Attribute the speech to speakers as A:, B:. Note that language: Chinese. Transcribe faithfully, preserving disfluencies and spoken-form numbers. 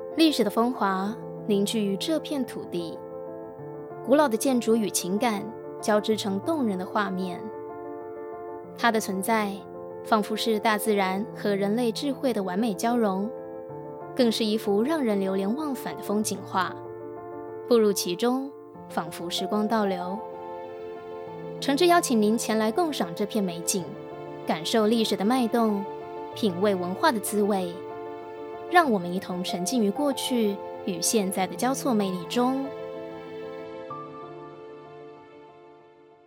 A: 历史的风华凝聚于这片土地，古老的建筑与情感交织成动人的画面。它的存在仿佛是大自然和人类智慧的完美交融，更是一幅让人流连忘返的风景画。步入其中，仿佛时光倒流。诚挚邀请您前来共赏这片美景，感受历史的脉动，品味文化的滋味。让我们一同沉浸于过去与现在的交错魅力中，